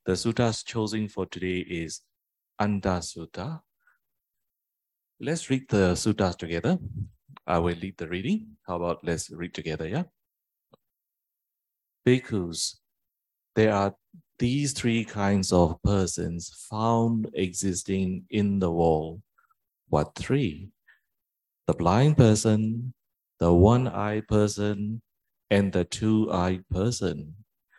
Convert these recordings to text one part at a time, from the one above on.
The suttas chosen for today is Anta Sutta. Let's read the suttas together. I will lead the reading. How about let's read together, yeah? Bhikkhus, there are these three kinds of persons found existing in the world. What three? The blind person, the one-eyed person, and the two-eyed person.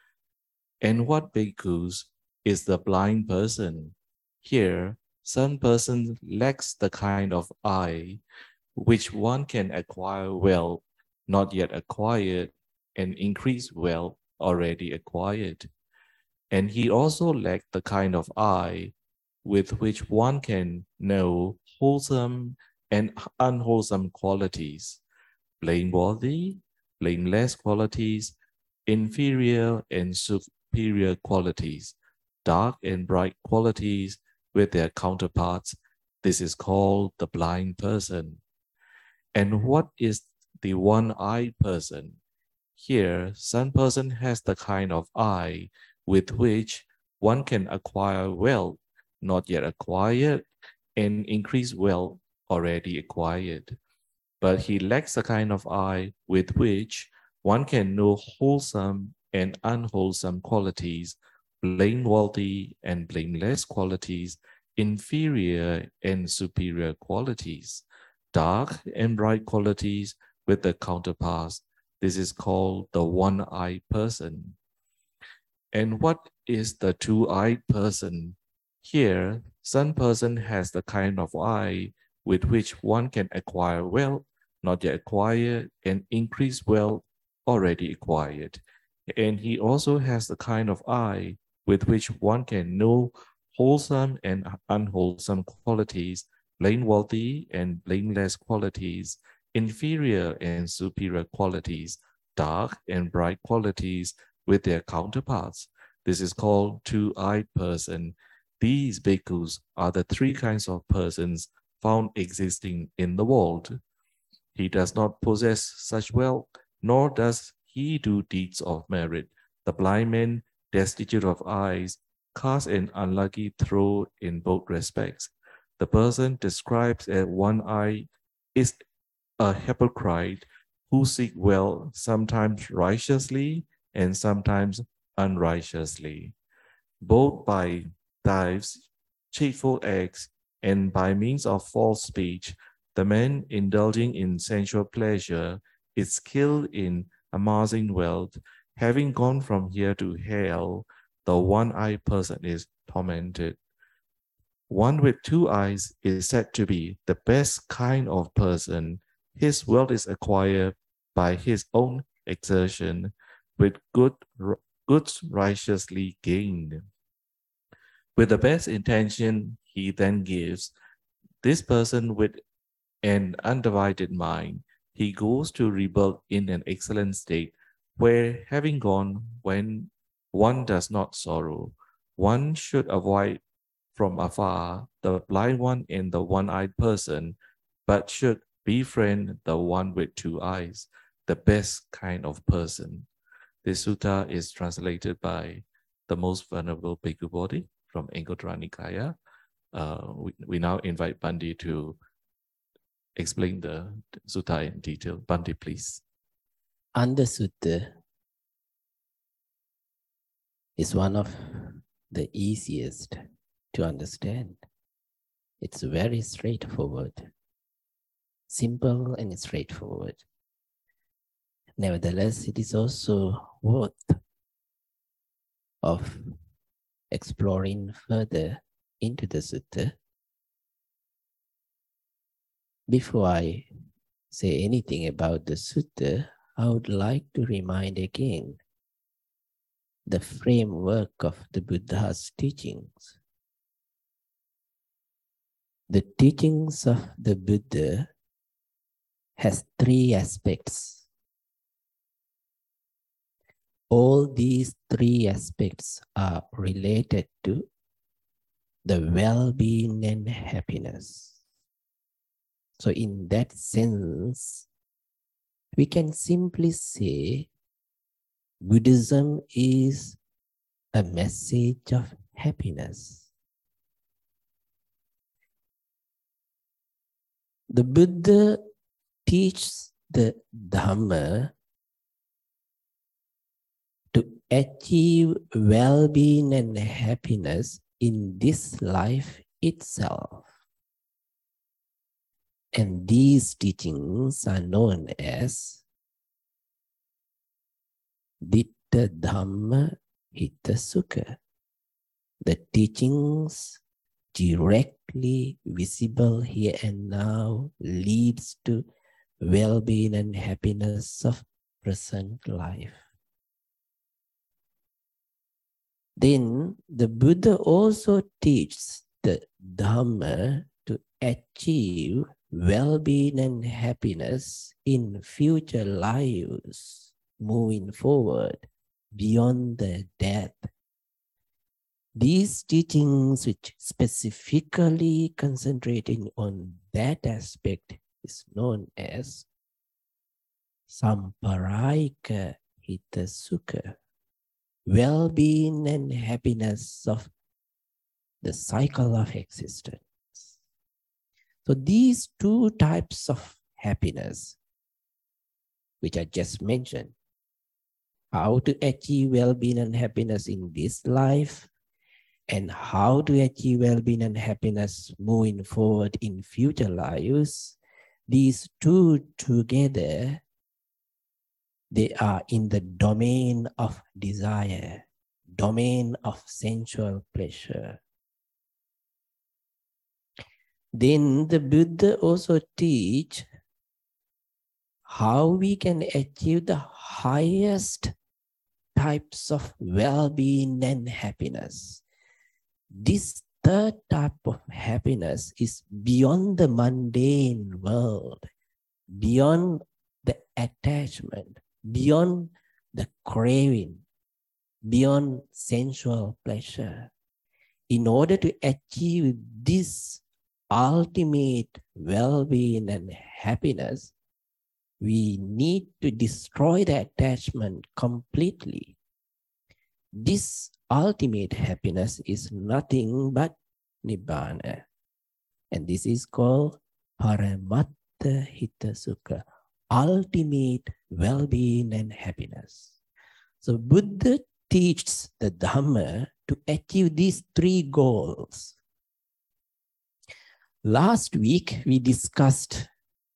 And what bhikkhus is the blind person? Here, some person lacks the kind of eye which one can acquire well, not yet acquired, and increase well, already acquired. And he also lacked the kind of eye with which one can know wholesome and unwholesome qualities, blameworthy, blameless qualities, inferior and superior qualities, dark and bright qualities with their counterparts. This is called the blind person. And what is the one-eyed person? Here, some person has the kind of eye with which one can acquire wealth, not yet acquired, and increase wealth, already acquired. But he lacks the kind of eye with which one can know wholesome and unwholesome qualities, blameworthy and blameless qualities, inferior and superior qualities, dark and bright qualities with the counterparts. This is called the one-eyed person. And what is the two-eyed person? Here, some person has the kind of eye with which one can acquire wealth, not yet acquired, and increase wealth, already acquired. And he also has the kind of eye with which one can know wholesome and unwholesome qualities, blameworthy and blameless qualities, inferior and superior qualities, dark and bright qualities with their counterparts. This is called two-eyed person. These bhikkhus are the three kinds of persons found existing in the world. He does not possess such wealth, nor does he do deeds of merit. The blind man, destitute of eyes, casts an unlucky throw in both respects. The person described as one-eyed is a hypocrite who seek wealth sometimes righteously and sometimes unrighteously, both by dives, cheerful acts, and by means of false speech. The man indulging in sensual pleasure is skilled in amassing wealth. Having gone from here to hell, the one-eyed person is tormented. One with two eyes is said to be the best kind of person. His wealth is acquired by his own exertion, with goods righteously gained. With the best intention, he then gives. This person with an undivided mind, he goes to rebirth in an excellent state, where having gone when one does not sorrow, one should avoid from afar the blind one and the one-eyed person, but should befriend the one with two eyes, the best kind of person. This sutta is translated by the most venerable Bhikkhu Bodhi from Anguttara Nikaya. We now invite Bandi to explain the sutta in detail. Bandi, please. Anda Sutta is one of the easiest to understand. It's very straightforward, simple and straightforward. Nevertheless, it is also worth of exploring further into the sutta. Before I say anything about the sutta, I would like to remind again the framework of the Buddha's teachings. The teachings of the Buddha has three aspects. All these three aspects are related to the well-being and happiness. So in that sense, we can simply say Buddhism is a message of happiness. The Buddha teaches the Dhamma to achieve well-being and happiness in this life itself. And these teachings are known as Ditta Dhamma Hitta Sukha. The teachings directly visible here and now leads to well-being and happiness of present life. Then the Buddha also teaches the Dhamma to achieve well-being and happiness in future lives, moving forward beyond the death. These teachings, which specifically concentrating on that aspect, is known as Samparayika Hita Sukha, well-being and happiness of the cycle of existence. So these two types of happiness, which I just mentioned, how to achieve well-being and happiness in this life, and how to achieve well-being and happiness moving forward in future lives, these two together, they are in the domain of desire, domain of sensual pleasure. Then the Buddha also teach how we can achieve the highest types of well-being and happiness. This third type of happiness is beyond the mundane world, beyond the attachment, beyond the craving, beyond sensual pleasure. In order to achieve this ultimate well-being and happiness, we need to destroy the attachment completely. This ultimate happiness is nothing but Nibbana. And this is called Paramatta Hita Sukha, ultimate well-being and happiness. So Buddha teaches the Dhamma to achieve these three goals. Last week, we discussed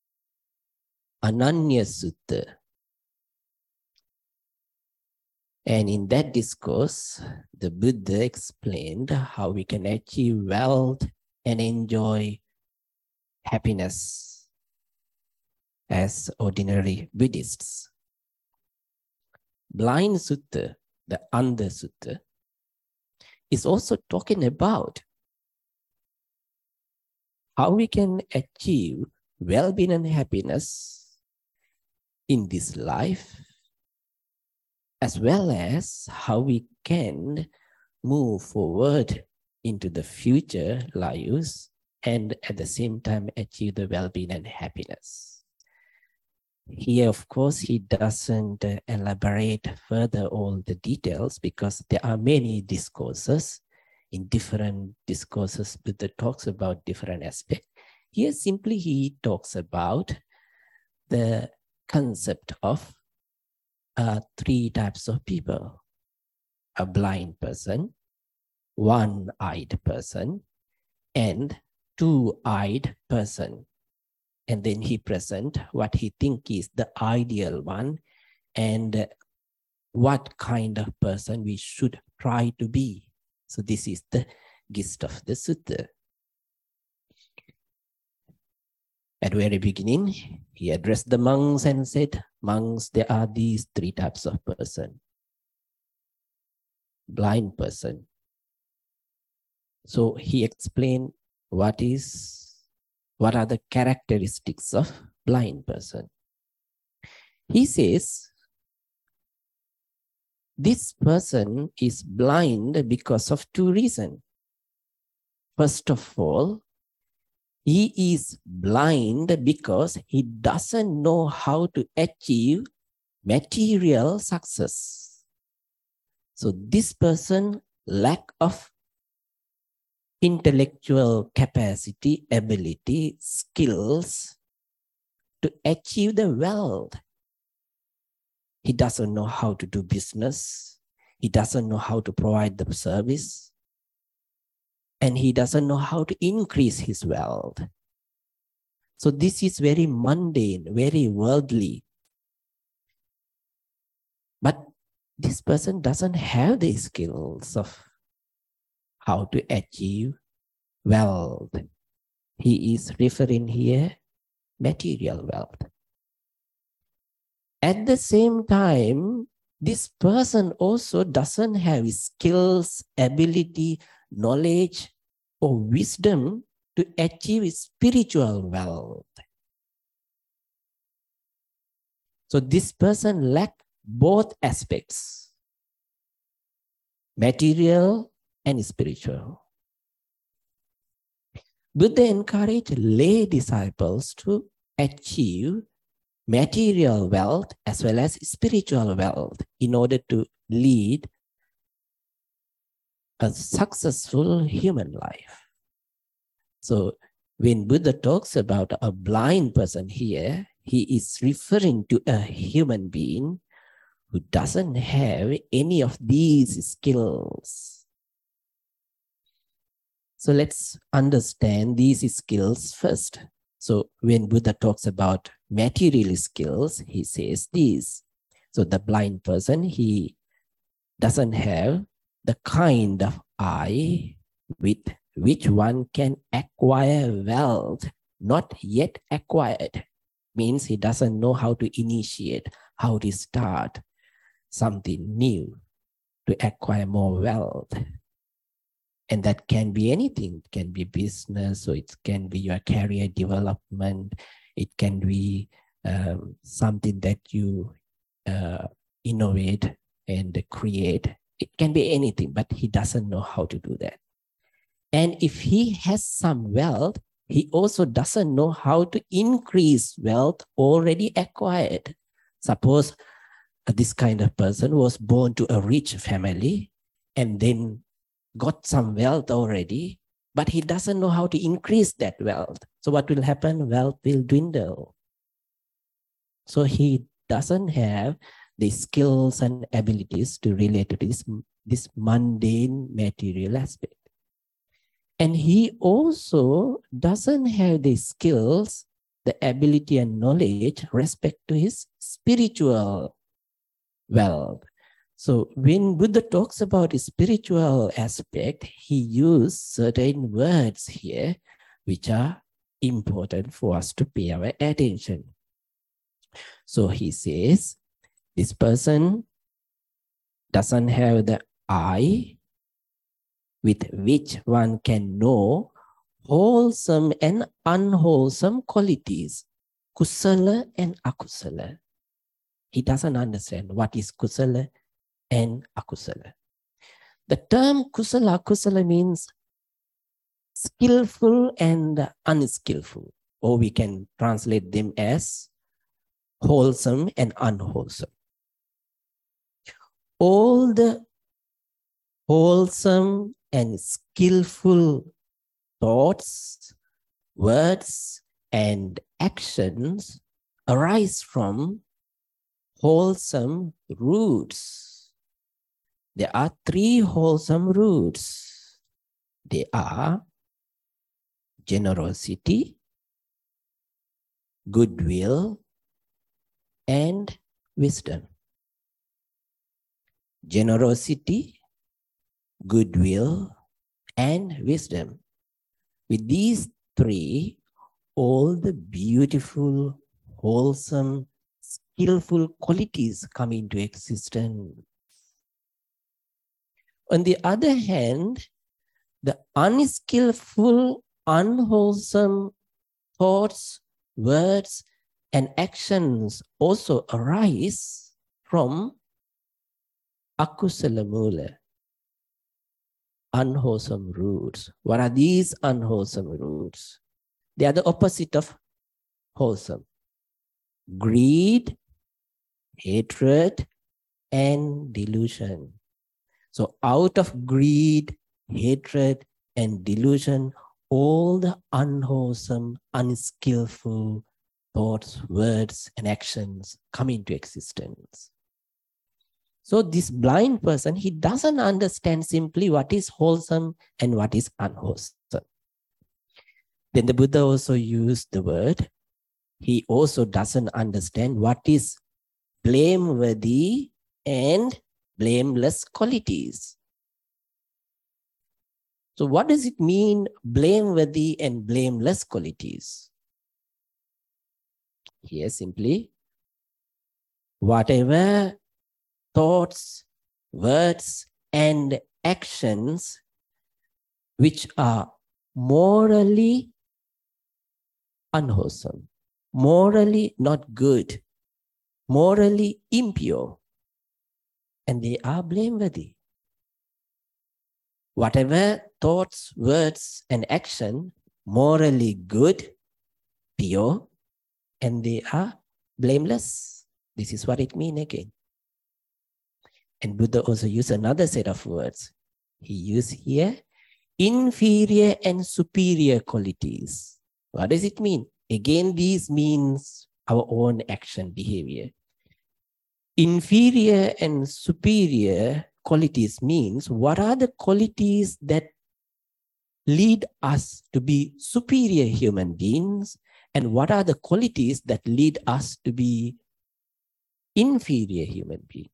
Ananya Sutta. And in that discourse, the Buddha explained how we can achieve wealth and enjoy happiness as ordinary Buddhists. Blind Sutta, the Andha Sutta, is also talking about how we can achieve well-being and happiness in this life, as well as how we can move forward into the future lives and at the same time achieve the well-being and happiness. Here, of course, he doesn't elaborate further all the details because there are many discourses. In different discourses, Buddha talks about different aspects. Here, simply he talks about the concept of three types of people: a blind person, one-eyed person, and two-eyed person. And then he presents what he thinks is the ideal one and what kind of person we should try to be. So this is the gist of the sutta. At the very beginning, he addressed the monks and said, monks, there are these three types of person. Blind person. So he explained what are the characteristics of blind person. He says, this person is blind because of two reasons. First of all, he is blind because he doesn't know how to achieve material success. So this person lack of intellectual capacity, ability, skills to achieve the wealth. He doesn't know how to do business. He doesn't know how to provide the service. And he doesn't know how to increase his wealth. So this is very mundane, very worldly. But this person doesn't have the skills of how to achieve wealth. He is referring here material wealth. At the same time, this person also doesn't have skills, ability, knowledge, or wisdom to achieve spiritual wealth. So this person lacks both aspects, material and spiritual. Buddha encouraged lay disciples to achieve material wealth as well as spiritual wealth in order to lead a successful human life. So when Buddha talks about a blind person here, he is referring to a human being who doesn't have any of these skills. So let's understand these skills first. So when Buddha talks about material skills, he says this. So the blind person, he doesn't have the kind of eye with which one can acquire wealth, not yet acquired. Means he doesn't know how to initiate, how to start something new to acquire more wealth. And that can be anything. It can be business, or it can be your career development. It can be something that you innovate and create. It can be anything, but he doesn't know how to do that. And if he has some wealth, he also doesn't know how to increase wealth already acquired. Suppose this kind of person was born to a rich family and then got some wealth already, but he doesn't know how to increase that wealth. So what will happen? Wealth will dwindle. So he doesn't have the skills and abilities to relate to this mundane material aspect. And he also doesn't have the skills, the ability and knowledge respect to his spiritual wealth. So when Buddha talks about the spiritual aspect, he used certain words here which are important for us to pay our attention. So he says, this person doesn't have the eye with which one can know wholesome and unwholesome qualities, kusala and akusala. He doesn't understand what is kusala and akusala. The term kusala, akusala means skillful and unskillful, or we can translate them as wholesome and unwholesome. All the wholesome and skillful thoughts, words, and actions arise from wholesome roots. There are 3 wholesome roots. They are generosity, goodwill, and wisdom. Generosity, goodwill, and wisdom. With these 3, all the beautiful, wholesome, skillful qualities come into existence. On the other hand, the unskillful, unwholesome thoughts, words, and actions also arise from akusala mula, unwholesome roots. What are these unwholesome roots? They are the opposite of wholesome. Greed, hatred, and delusion. So out of greed, hatred, and delusion, all the unwholesome, unskillful thoughts, words, and actions come into existence. So this blind person, he doesn't understand simply what is wholesome and what is unwholesome. Then the Buddha also used the word, he also doesn't understand what is blameworthy and blameless qualities. So what does it mean, blameworthy and blameless qualities? Here simply, whatever thoughts, words, and actions which are morally unwholesome, morally not good, morally impure, and they are blameworthy. Whatever thoughts, words, and action morally good, pure, and they are blameless. This is what it means again. And Buddha also used another set of words. He used here inferior and superior qualities. What does it mean? Again, these means our own action behavior. Inferior and superior qualities means what are the qualities that lead us to be superior human beings, and what are the qualities that lead us to be inferior human beings.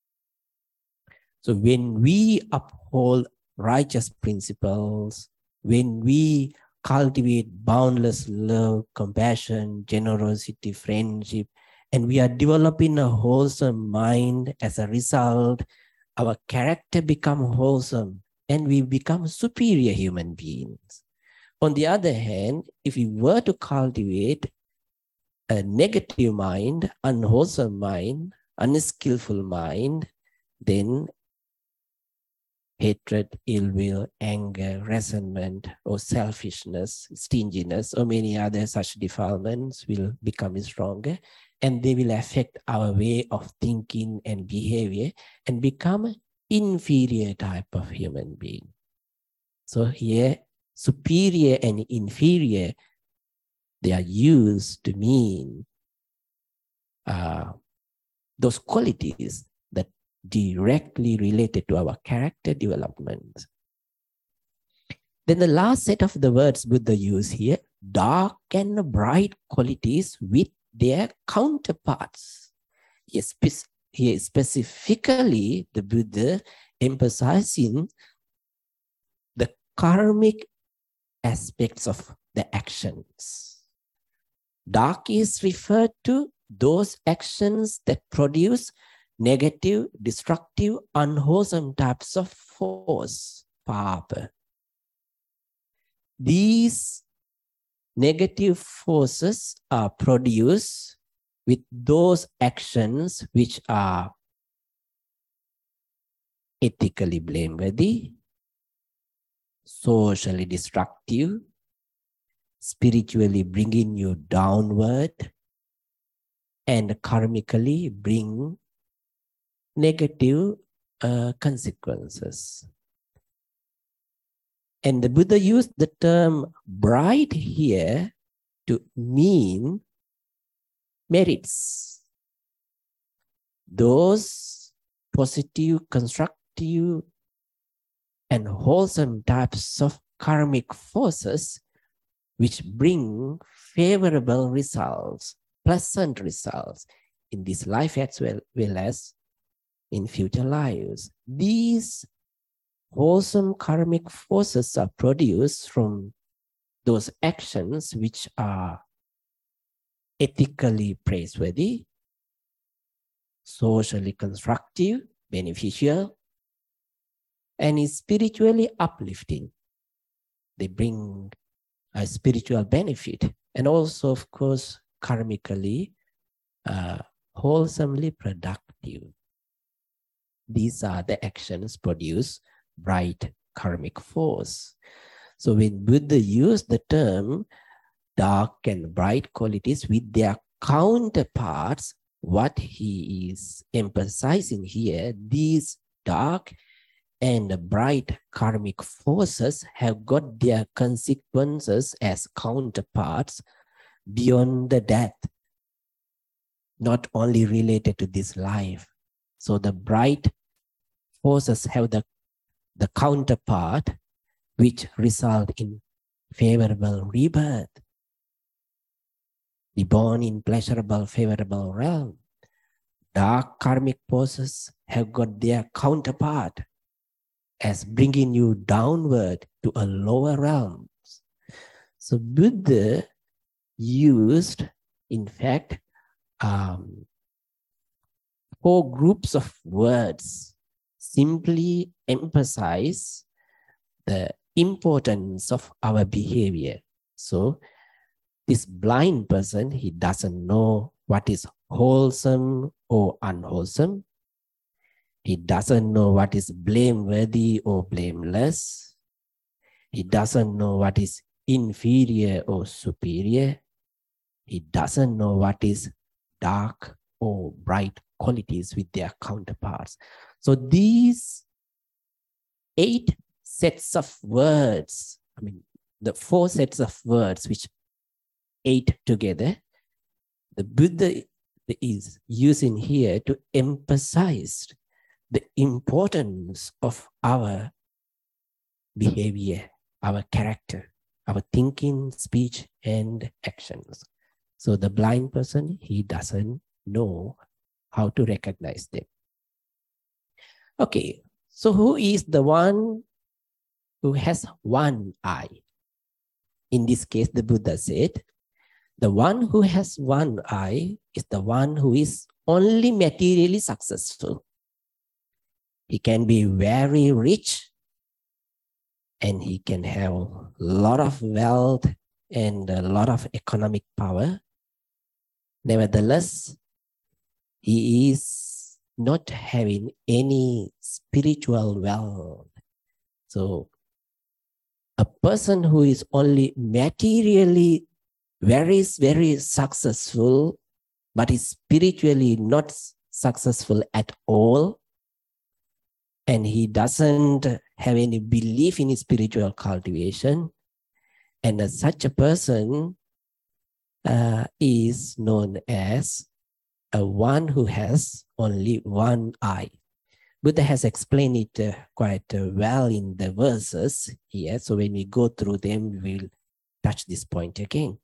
So when we uphold righteous principles, when we cultivate boundless love, compassion, generosity, friendship, and we are developing a wholesome mind, as a result, our character becomes wholesome and we become superior human beings. On the other hand, if we were to cultivate a negative mind, unwholesome mind, unskillful mind, then hatred, ill will, anger, resentment, or selfishness, stinginess, or many other such defilements will become stronger, and they will affect our way of thinking and behavior and become an inferior type of human being. So here, superior and inferior, they are used to mean those qualities that directly related to our character development. Then the last set of the words Buddha used here, dark and bright qualities with their counterparts. Here specifically, the Buddha emphasizing the karmic aspects of the actions. Dark is referred to those actions that produce negative, destructive, unwholesome types of force, papa. These negative forces are produced with those actions which are ethically blameworthy, socially destructive, spiritually bringing you downward, and karmically bring negative consequences. And the Buddha used the term bright here to mean merits. Those positive, constructive, and wholesome types of karmic forces which bring favorable results, pleasant results in this life as well as in future lives. These wholesome karmic forces are produced from those actions which are ethically praiseworthy, socially constructive, beneficial, and is spiritually uplifting. They bring a spiritual benefit, and also, of course, karmically, wholesomely productive. These are the actions produce bright karmic force. So when Buddha used the term dark and bright qualities with their counterparts, what he is emphasizing here, these dark and the bright karmic forces have got their consequences as counterparts beyond the death, not only related to this life. So the bright forces have the counterpart which result in favorable rebirth, be born in pleasurable, favorable realm. Dark karmic forces have got their counterpart as bringing you downward to a lower realm. So Buddha used, in fact, 4 groups of words simply emphasize the importance of our behavior. So this blind person, he doesn't know what is wholesome or unwholesome. He doesn't know what is blameworthy or blameless. He doesn't know what is inferior or superior. He doesn't know what is dark or bright qualities with their counterparts. So these 8 sets of words, the 4 sets of words which 8 together, the Buddha is using here to emphasize the importance of our behavior, our character, our thinking, speech, and actions. So the blind person, he doesn't know how to recognize them. Okay, so who is the one who has one eye? In this case, the Buddha said, the one who has one eye is the one who is only materially successful. He can be very rich and he can have a lot of wealth and a lot of economic power. Nevertheless, he is not having any spiritual wealth. So a person who is only materially very successful, but is spiritually not successful at all, and he doesn't have any belief in his spiritual cultivation, and such a person is known as a one who has only one eye. Buddha has explained it quite well in the verses here. So when we go through them, we will touch this point again.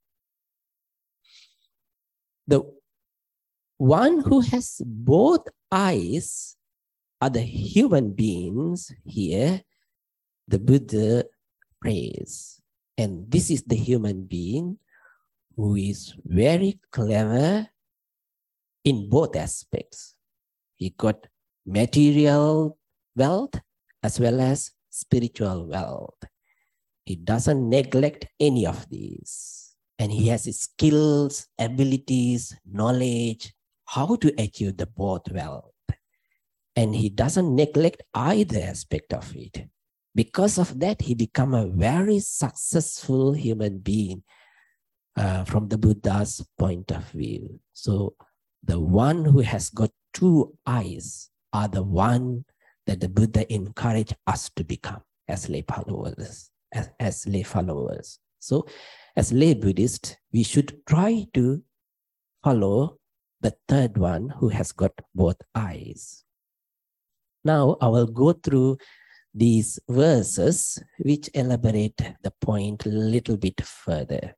The one who has both eyes are the human beings here the Buddha praise. And this is the human being who is very clever in both aspects. He got material wealth as well as spiritual wealth. He doesn't neglect any of these. And he has his skills, abilities, knowledge, how to achieve the both wealth. And he doesn't neglect either aspect of it. Because of that, he become a very successful human being from the Buddha's point of view. So the one who has got 2 eyes are the one that the Buddha encouraged us to become as lay followers. As lay followers. So as lay Buddhists, we should try to follow the third one who has got both eyes. Now I will go through these verses which elaborate the point a little bit further.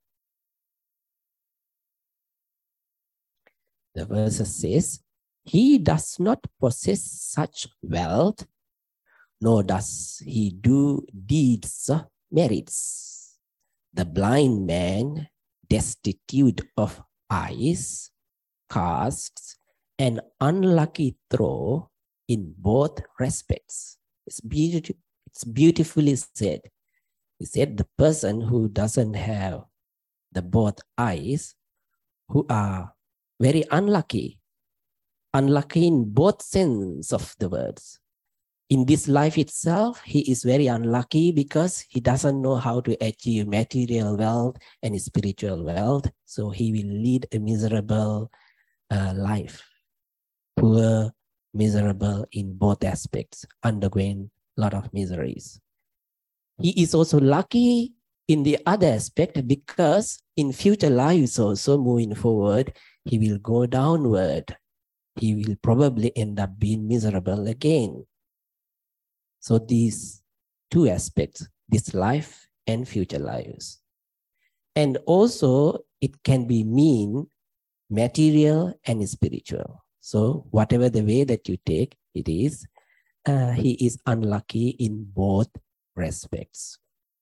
The verse says, he does not possess such wealth, nor does he do deeds of merits. The blind man, destitute of eyes, casts an unlucky throw in both respects. It's beautifully said. He said the person who doesn't have the both eyes, who are very unlucky in both sense of the words. In this life itself, he is very unlucky because he doesn't know how to achieve material wealth and spiritual wealth. So he will lead a miserable life, poor, miserable in both aspects, undergoing lot of miseries. He is also lucky in the other aspect because in future lives also moving forward, he will go downward. He will probably end up being miserable again. So these two aspects, this life and future lives. And also it can be mean material and spiritual. So whatever the way that you take, it is, he is unlucky in both respects.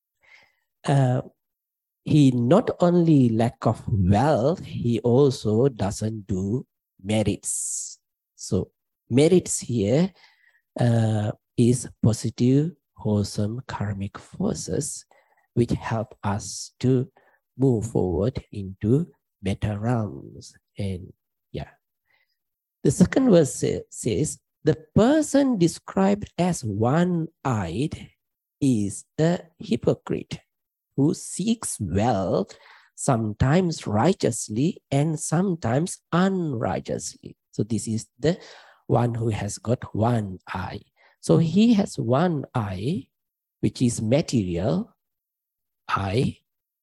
He not only lack of wealth, he also doesn't do merits. So merits here is positive, wholesome karmic forces which help us to move forward into better realms. And yeah, the second verse says, the person described as one-eyed is a hypocrite who seeks wealth sometimes righteously and sometimes unrighteously. So this is the one who has got one eye. So he has one eye, which is material eye.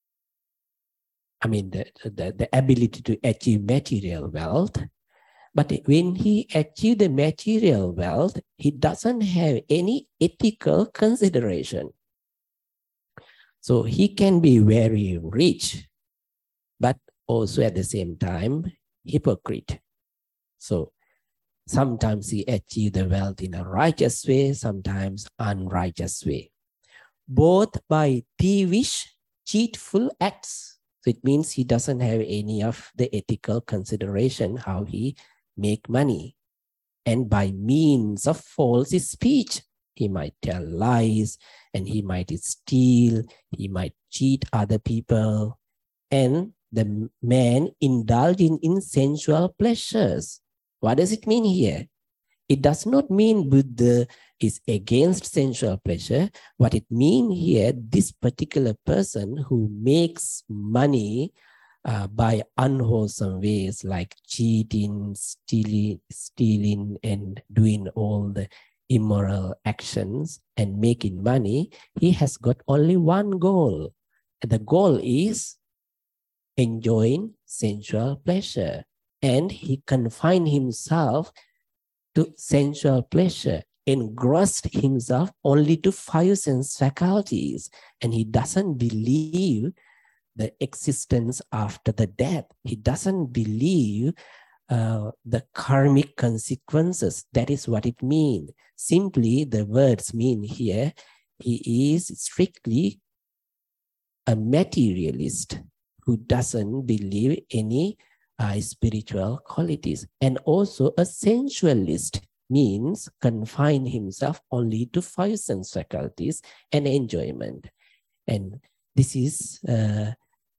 I mean, the ability to achieve material wealth. But when he achieves the material wealth, he doesn't have any ethical consideration. So he can be very rich, but also at the same time, hypocrite. So sometimes he achieves the wealth in a righteous way, sometimes unrighteous way. Both by thievish, cheatful acts. So it means he doesn't have any of the ethical consideration how he make money. And by means of false speech, he might tell lies and he might steal, he might cheat other people. And the man indulging in sensual pleasures. What does it mean here? It does not mean Buddha is against sensual pleasure. What it means here, this particular person who makes money by unwholesome ways like cheating, stealing, and doing all the immoral actions and making money, he has got only one goal. And the goal is enjoying sensual pleasure. And he confined himself to sensual pleasure, engrossed himself only to five sense faculties, and he doesn't believe the existence after the death. He doesn't believe the karmic consequences. That is what it means. Simply, the words mean here, he is strictly a materialist who doesn't believe any spiritual qualities. And also a sensualist means confine himself only to five sense faculties and enjoyment. And this is the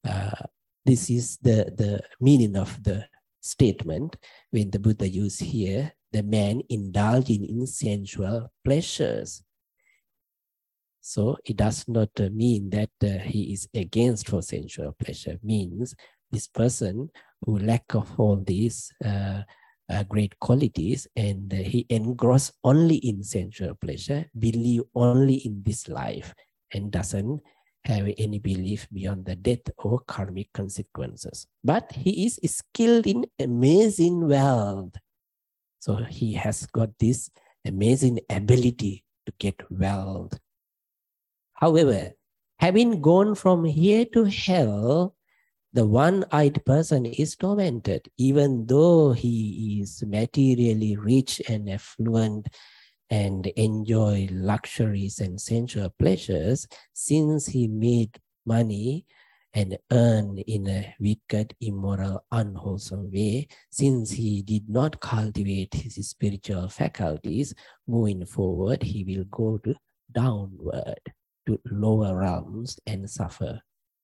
meaning of the statement when the Buddha used here, the man indulging in sensual pleasures. So it does not mean that he is against for sensual pleasure. Means this person who lack of all these great qualities and he engrossed only in sensual pleasure, believe only in this life and doesn't have any belief beyond the death or karmic consequences. But he is skilled in amazing wealth. So he has got this amazing ability to get wealth. However, having gone from here to hell, the one-eyed person is tormented, even though he is materially rich and affluent and enjoy luxuries and sensual pleasures, since he made money and earned in a wicked, immoral, unwholesome way, since he did not cultivate his spiritual faculties, moving forward, he will go to downward to lower realms and suffer.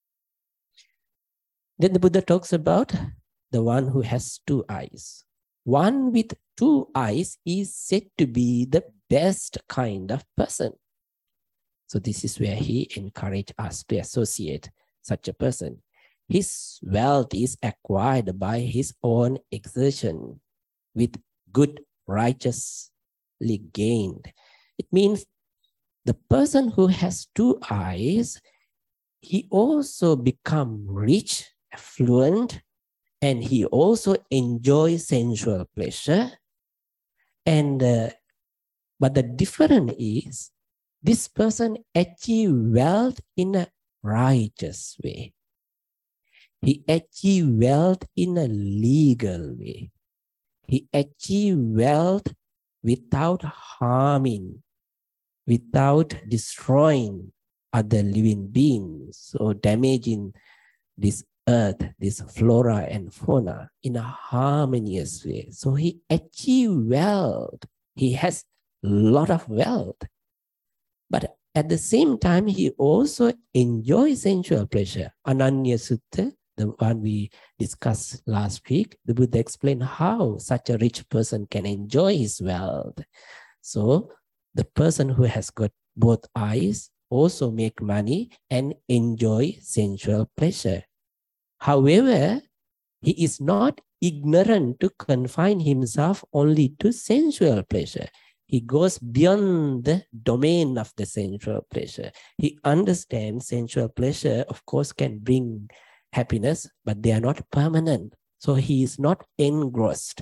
Then the Buddha talks about the one who has two eyes. One with two eyes is said to be the best kind of person. So this is where he encouraged us to associate such a person. His wealth is acquired by his own exertion with good righteously gained. It means The person who has two eyes, he also become rich, affluent, and he also enjoys sensual pleasure. And but the difference is, this person achieve wealth in a righteous way. He achieve wealth in a legal way. He achieve wealth without harming, without destroying other living beings or damaging this earth, this flora and fauna in a harmonious way. So he achieved wealth. He has a lot of wealth. But at the same time, he also enjoys sensual pleasure. Ananya Sutta, the one we discussed last week, the Buddha explained how such a rich person can enjoy his wealth. So the person who has got both eyes also make money and enjoy sensual pleasure. However, he is not ignorant to confine himself only to sensual pleasure. He goes beyond the domain of the sensual pleasure. He understands sensual pleasure, of course, can bring happiness, but they are not permanent. So he is not engrossed.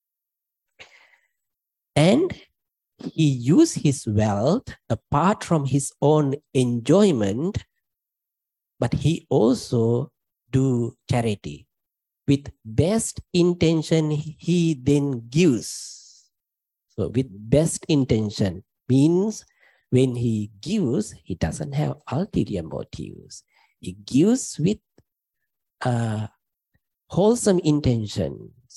And he uses his wealth apart from his own enjoyment, but he also do charity. With best intention, he then gives. So with best intention means when he gives, he doesn't have ulterior motives. He gives with wholesome intentions,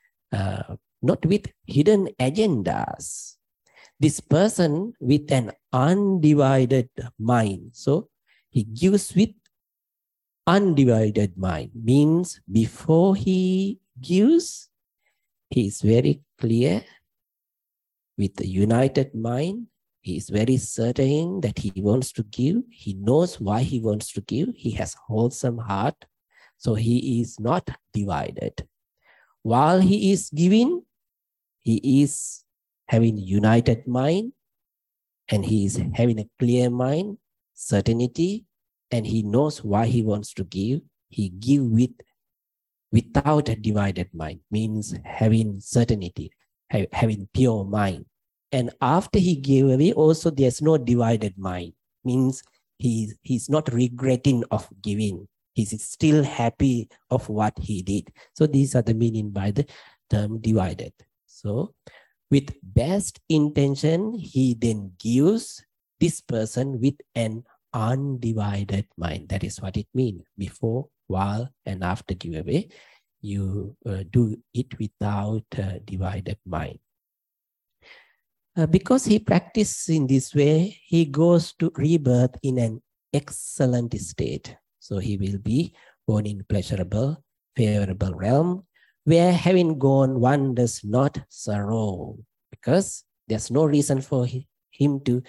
not with hidden agendas. This person with an undivided mind. So he gives with undivided mind, means before he gives, he is very clear with a united mind. He is very certain that he wants to give. He knows why he wants to give. He has wholesome heart. So he is not divided. While he is giving, he is having united mind, and he is having a clear mind, certainty, and he knows why he wants to give. He give without a divided mind, means having certainty, having pure mind. And after he gave away, also there's no divided mind, means he's not regretting of giving. He's still happy of what he did. So these are the meaning by the term divided. So with best intention, he then gives this person with an undivided mind. That is what it means. Before, while, and after giveaway, you do it without a divided mind. Because he practices in this way, he goes to rebirth in an excellent state. So he will be born in pleasurable, favorable realm, where having gone, one does not sorrow, because there's no reason for him to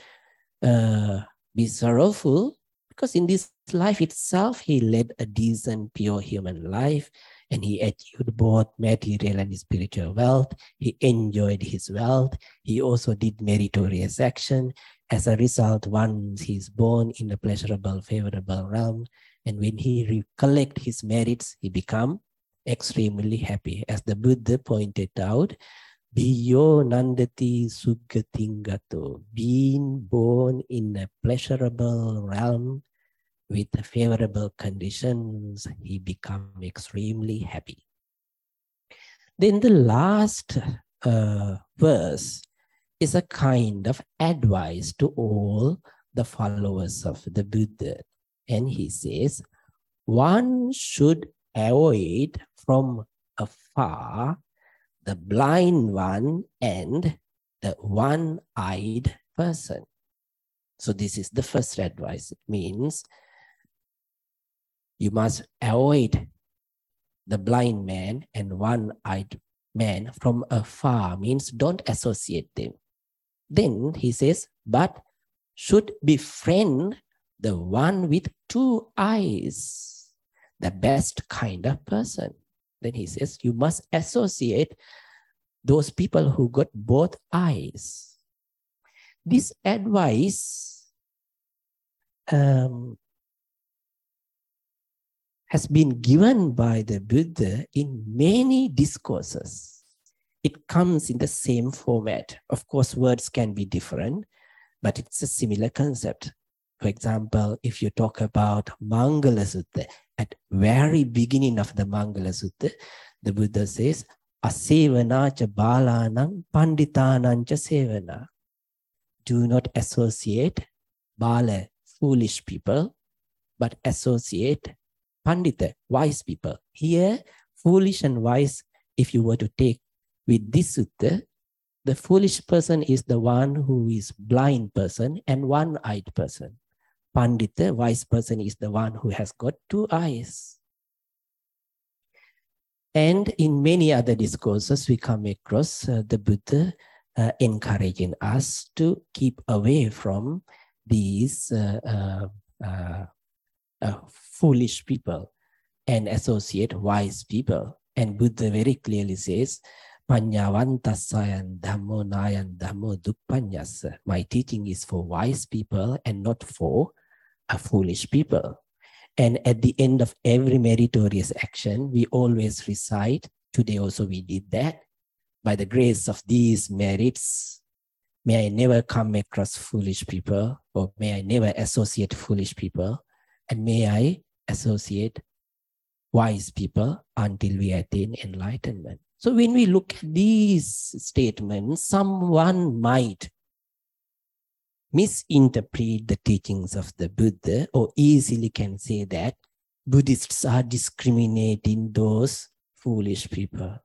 be sorrowful, because in this life itself, he led a decent, pure human life, and he achieved both material and spiritual wealth. He enjoyed his wealth. He also did meritorious action. As a result, once he's born in a pleasurable, favorable realm, and when he recollect his merits, he become extremely happy. As the Buddha pointed out, Bhiyo nandati suggatingato, being born in a pleasurable realm with favorable conditions, he become extremely happy. Then the last verse is a kind of advice to all the followers of the Buddha. And he says, one should avoid from afar the blind one and the one-eyed person. So this is the first advice. It means you must avoid the blind man and one-eyed man from afar, means don't associate them. Then he says, but should befriend the one with two eyes, the best kind of person. Then he says, you must associate those people who got both eyes. This advice has been given by the Buddha in many discourses. It comes in the same format. Of course, words can be different, but it's a similar concept. For example, if you talk about Mangala Sutta, at very beginning of the Mangala Sutta, the Buddha says, Asevana cha balanam panditanam cha sevana. Do not associate bala, foolish people, but associate pandita, wise people. Here, foolish and wise, if you were to take with this sutta, the foolish person is the one who is blind person and one-eyed person. Pandita, wise person, is the one who has got two eyes. And in many other discourses, we come across the Buddha encouraging us to keep away from these foolish people and associate wise people. And Buddha very clearly says, Panyavantasayan dhammo nayan dhammo duppanyasa. My teaching is for wise people and not for foolish people. And at the end of every meritorious action, we always recite, today also we did that, by the grace of these merits, may I never come across foolish people, or may I never associate foolish people, and may I associate wise people until we attain enlightenment. So when we look at these statements, someone might misinterpret the teachings of the Buddha, or easily can say that Buddhists are discriminating those foolish people.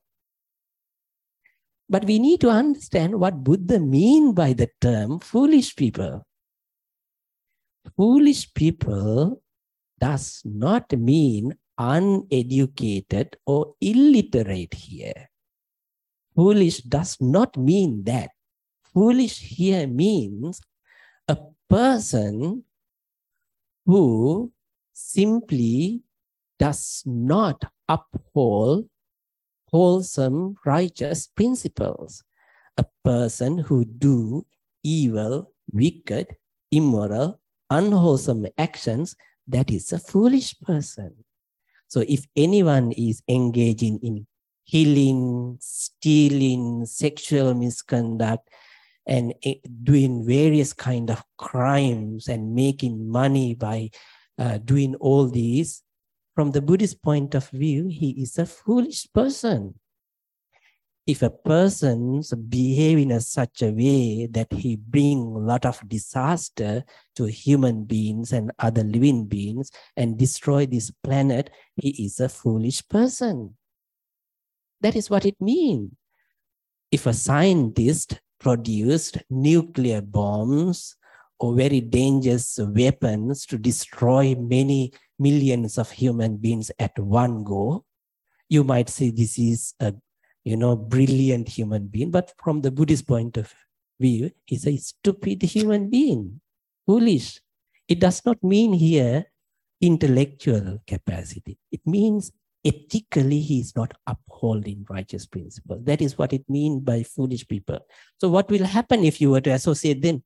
But we need to understand what Buddha means by the term foolish people. Foolish people does not mean uneducated or illiterate here. Foolish does not mean that. Foolish here means a person who simply does not uphold wholesome, righteous principles. A person who do evil, wicked, immoral, unwholesome actions, that is a foolish person. So if anyone is engaging in killing, stealing, sexual misconduct, and doing various kind of crimes and making money by doing all these, from the Buddhist point of view, he is a foolish person. If a person behaves in such a way that he brings a lot of disaster to human beings and other living beings and destroy this planet, he is a foolish person. That is what it means. If a scientist produced nuclear bombs or very dangerous weapons to destroy many millions of human beings at one go, you might say this is a brilliant human being, but from the Buddhist point of view, he's a stupid human being, foolish. It does not mean here intellectual capacity. It means ethically he is not upholding righteous principles. That is what it means by foolish people. So what will happen if you were to associate them?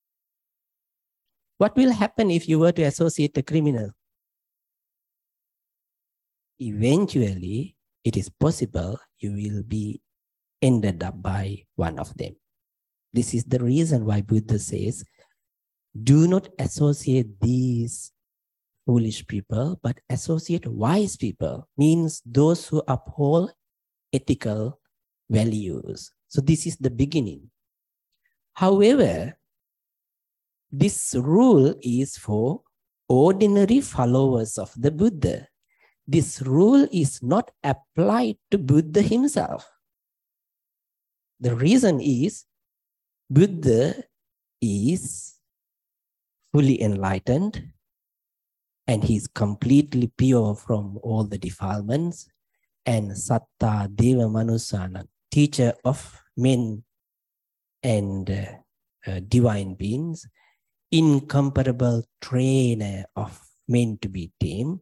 What will happen if you were to associate a criminal? Eventually, it is possible you will be ended up by one of them. This is the reason why Buddha says, do not associate these foolish people, but associate wise people, means those who uphold ethical values. So this is the beginning. However, this rule is for ordinary followers of the Buddha. This rule is not applied to Buddha himself. The reason is Buddha is fully enlightened and he is completely pure from all the defilements, and Satta Deva Manusana, teacher of men and divine beings, incomparable trainer of men to be tamed.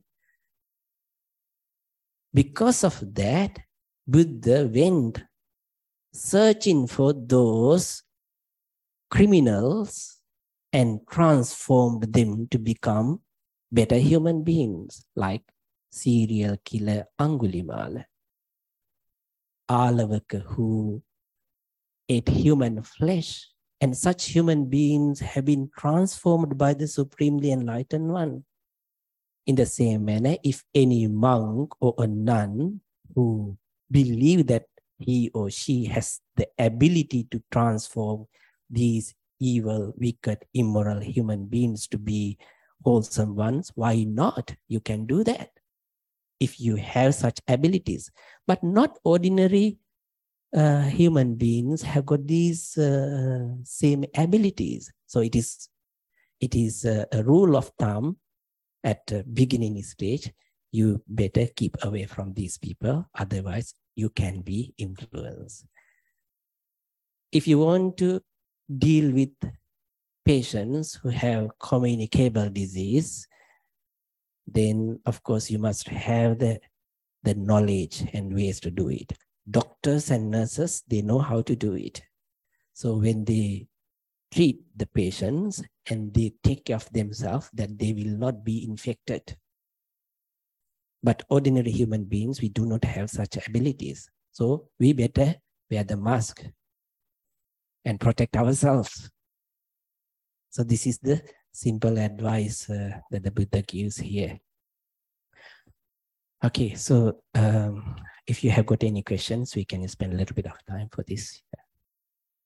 Because of that, Buddha went searching for those criminals and transformed them to become better human beings, like serial killer Angulimala, Alavaka, who ate human flesh. And such human beings have been transformed by the Supremely Enlightened One. In the same manner, if any monk or a nun who believe that he or she has the ability to transform these evil, wicked, immoral human beings to be wholesome ones, why not? You can do that if you have such abilities. But not ordinary human beings have got these same abilities. So it is a rule of thumb at the beginning stage, you better keep away from these people, otherwise you can be influenced. If you want to deal with patients who have communicable disease, then of course you must have the knowledge and ways to do it. Doctors and nurses, they know how to do it. So when they treat the patients and they take care of themselves, that they will not be infected. But ordinary human beings, we do not have such abilities. So we better wear the mask and protect ourselves. So this is the simple advice that the Buddha gives here. Okay, so if you have got any questions, we can spend a little bit of time for this.